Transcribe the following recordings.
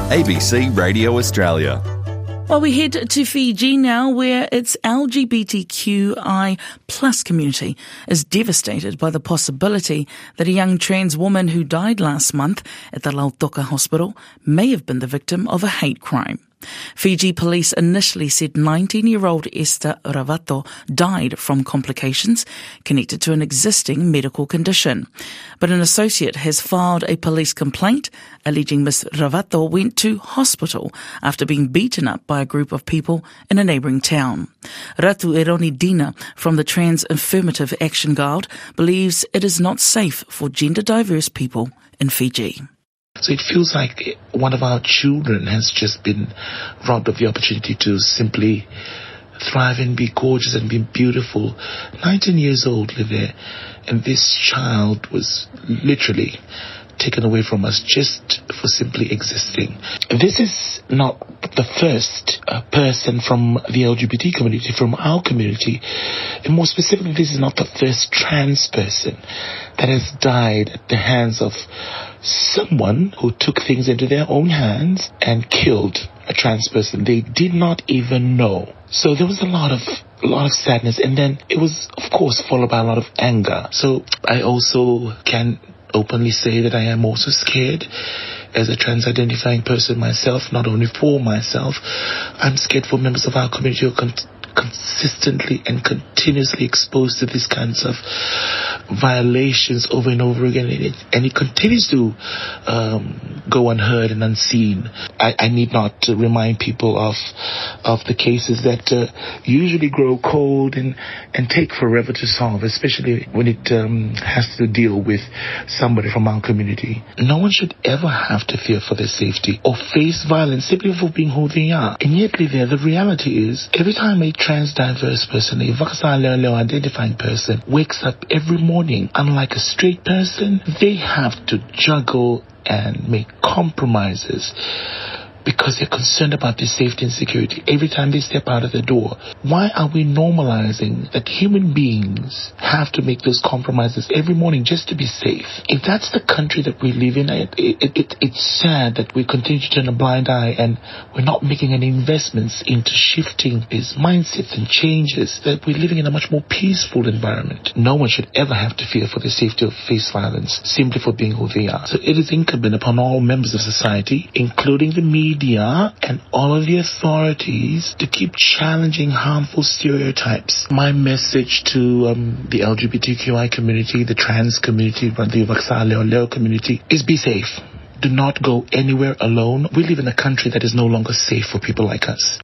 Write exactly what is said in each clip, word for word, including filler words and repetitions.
A B C Radio Australia. Well, we head to Fiji now, where its L G B T Q I plus community is devastated by the possibility that a young trans woman who died last month at the Lautoka Hospital may have been the victim of a hate crime. Fiji police initially said nineteen-year-old Esther Ravato died from complications connected to an existing medical condition. But an associate has filed a police complaint alleging Miss Ravato went to hospital after being beaten up by a group of people in a neighbouring town. Ratu Eroni Dina from the Trans Affirmative Action Guard believes it is not safe for gender-diverse people in Fiji. So it feels like one of our children has just been robbed of the opportunity to simply thrive and be gorgeous and be beautiful. nineteen years old, live there, and this child was literally taken away from us just for simply existing. This is not the first uh, person from the L G B T community, from our community, and more specifically, this is not the first trans person that has died at the hands of someone who took things into their own hands and killed a trans person they did not even know. So there was a lot of a lot of sadness, and then it was, of course, followed by a lot of anger. So I also can openly say that I am also scared as a trans-identifying person myself, not only for myself. I'm scared for members of our community who are con- consistently and continuously exposed to these kinds of violations over and over again, and it, and it continues to um, go unheard and unseen. I, I need not to remind people of of the cases that uh, usually grow cold and, and take forever to solve, especially when it um, has to deal with somebody from our community. No one should ever have to fear for their safety or face violence simply for being who they are. And yet, there, the reality is, every time a trans diverse person, a Vaxaleo identifying person, wakes up every morning, unlike a straight person, they have to juggle and make compromises because they're concerned about their safety and security every time they step out of the door. Why are we normalizing that human beings have to make those compromises every morning just to be safe? If that's the country that we live in, it, it, it, it's sad that we continue to turn a blind eye and we're not making any investments into shifting these mindsets and changes, that we're living in a much more peaceful environment. No one should ever have to fear for the safety of face violence simply for being who they are. So it is incumbent upon all members of society, including the media, Media and all of the authorities, to keep challenging harmful stereotypes. My message to um, the L G B T Q I community, the trans community, the Vaxaleo community is be safe. Do not go anywhere alone. We live in a country that is no longer safe for people like us.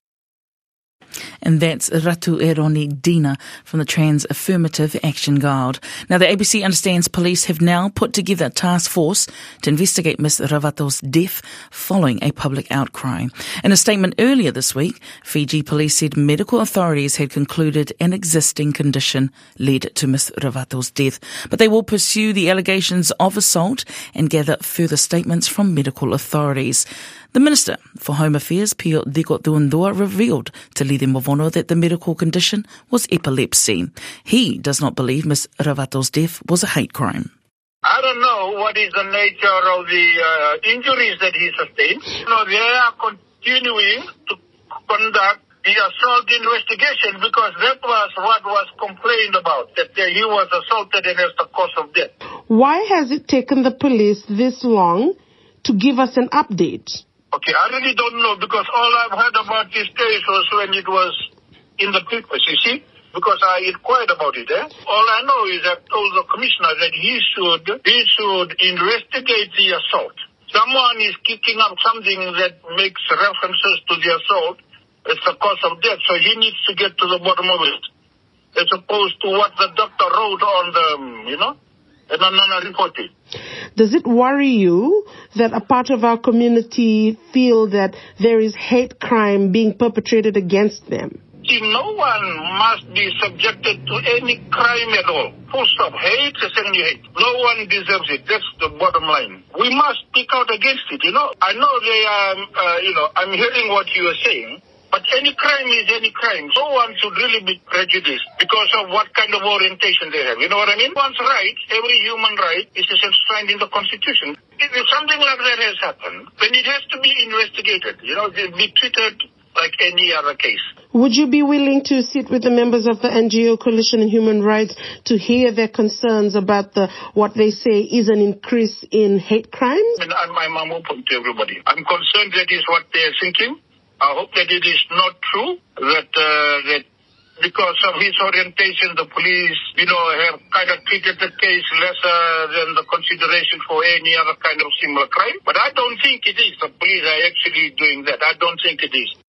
And that's Ratu Eroni Dina from the Trans Affirmative Action Guard. Now, the A B C understands police have now put together a task force to investigate Miss Ravato's death following a public outcry. In a statement earlier this week, Fiji police said medical authorities had concluded an existing condition led to Miss Ravato's death, but they will pursue the allegations of assault and gather further statements from medical authorities. The Minister for Home Affairs, Pio Deko Tuandua, revealed to Lide Movono that the medical condition was epilepsy. He does not believe Miss Ravato's death was a hate crime. I don't know what is the nature of the uh, injuries that he sustained. You know, they are continuing to conduct the assault investigation because that was what was complained about, that uh, he was assaulted and as the cause of death. Why has it taken the police this long to give us an update? Okay, I really don't know because all I've heard about this case was when it was in the papers, you see, because I inquired about it. Eh? All I know is I told the commissioner that he should, he should investigate the assault. Someone is kicking up something that makes references to the assault as the cause of death, so he needs to get to the bottom of it, as opposed to what the doctor wrote on the, you know, and on the reporting. Does it worry you that a part of our community feel that there is hate crime being perpetrated against them? See, no one must be subjected to any crime at all. Full stop. Hate is any hate. No one deserves it. That's the bottom line. We must speak out against it, you know. I know they are, uh, you know, I'm hearing what you are saying. But any crime is any crime. No one should really be prejudiced because of what kind of orientation they have. You know what I mean? One's right, every human right, is enshrined in the Constitution. If something like that has happened, then it has to be investigated. You know, be treated like any other case. Would you be willing to sit with the members of the N G O Coalition on Human Rights to hear their concerns about the what they say is an increase in hate crimes? And I'm, I'm open to everybody. I'm concerned that is what they're thinking. I hope that it is not true, that uh, that because of his orientation, the police, you know, have kind of treated the case lesser than the consideration for any other kind of similar crime. But I don't think it is. The police are actually doing that. I don't think it is.